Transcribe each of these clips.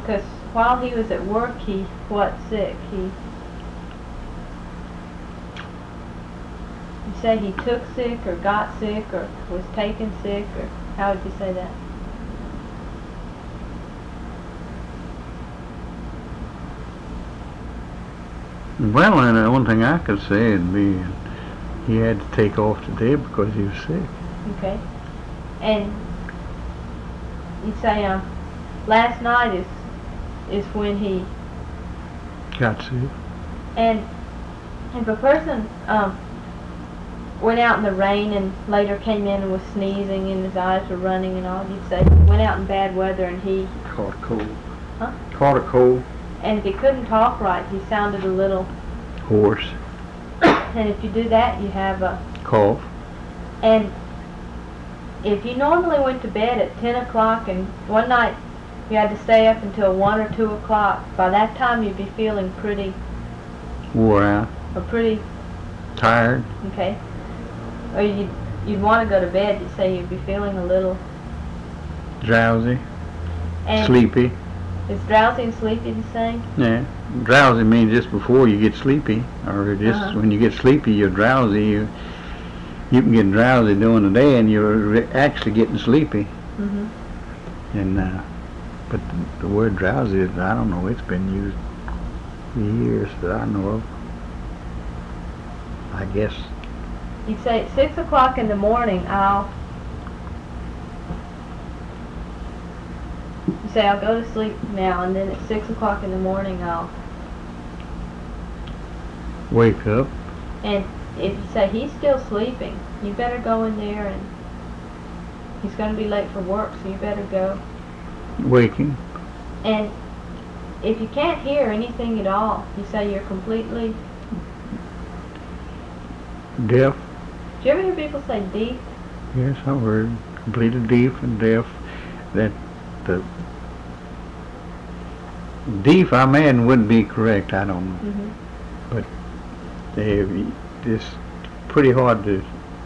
because while he was at work, he sick? You say he took sick or got sick or was taken sick, or how would you say that? Well, and the one thing I could say would be he had to take off today because he was sick. Okay. And you say last night is when he Got sick. And if a person went out in the rain and later came in and was sneezing and his eyes were running and all, you'd say he went out in bad weather and he Caught a cold. Huh? Caught a cold. And if he couldn't talk right, he sounded a little Hoarse. and if you do that, you have a Cough. And if you normally went to bed at 10 o'clock and one night you had to stay up until 1 or 2 o'clock, by that time you'd be feeling pretty, Wore out. or pretty, Tired. okay? Or you'd want to go to bed, you'd say you'd be feeling a little Drowsy. and Sleepy. Is drowsy and sleepy the same? Yeah. Drowsy means just before you get sleepy, or just when you get sleepy, you're drowsy. You can get drowsy during the day, and you're actually getting sleepy. Mm-hmm. And but the word drowsy, I don't know. It's been used for years that I know of. I guess. You'd say at 6 o'clock in the morning, you say I'll go to sleep now, and then at 6 o'clock in the morning I'll Wake up. And if you say he's still sleeping, you better go in there, and he's going to be late for work, so you better go. Waking. And if you can't hear anything at all, you say you're completely Deaf. Do you ever hear people say deaf? Yes, I've heard. Completely deaf and deaf. That the deaf, I imagine, wouldn't be correct. I don't know. Mm-hmm. But it's pretty hard to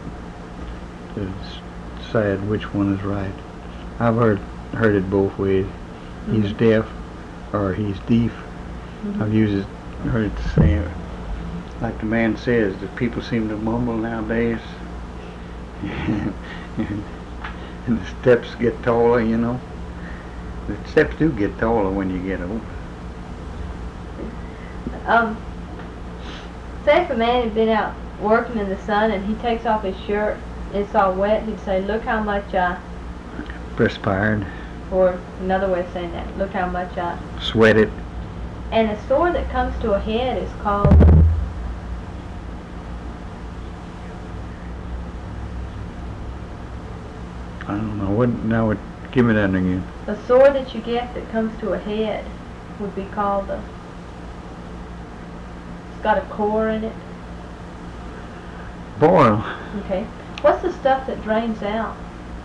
decide which one is right. I've heard it both ways. Mm-hmm. He's deaf or he's deaf. Mm-hmm. I've heard it the same. Like the man says, that people seem to mumble nowadays. And the steps get taller, you know. The steps do get taller when you get older. Say if a man had been out working in the sun and he takes off his shirt, it's all wet, he'd say, look how much I... Perspired. Or another way of saying that, look how much I... Sweated. And a sore that comes to a head is called... I don't know. Give me that again. A sore that you get that comes to a head would be called a... It's got a core in it. Boil. Okay. What's the stuff that drains out?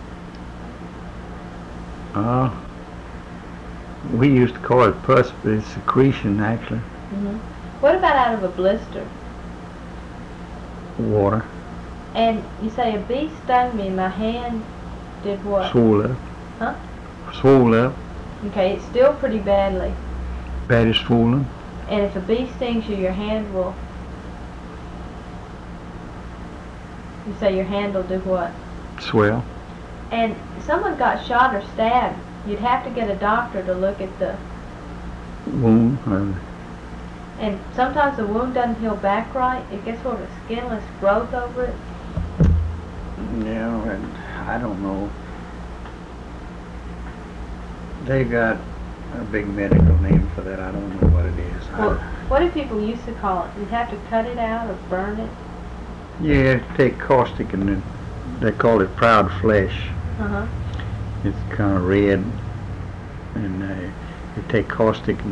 We used to call it pus, but it's secretion, actually. Mm-hmm. What about out of a blister? Water. And you say a bee stung me and my hand did what? Swole up. Huh? Swole up. Okay, it's still pretty badly. Bad as swollen. And if a bee stings you, your hand will... You say your hand will do what? Swell. And if someone got shot or stabbed, you'd have to get a doctor to look at the... Wound. And sometimes the wound doesn't heal back right. It gets sort of a skinless growth over it. Yeah, and I don't know. They got a big medical name for that. I don't know what it is. Well, what do people used to call it? You'd have to cut it out or burn it? Yeah, take caustic and they call it proud flesh. Uh-huh. It's kind of red, and you take caustic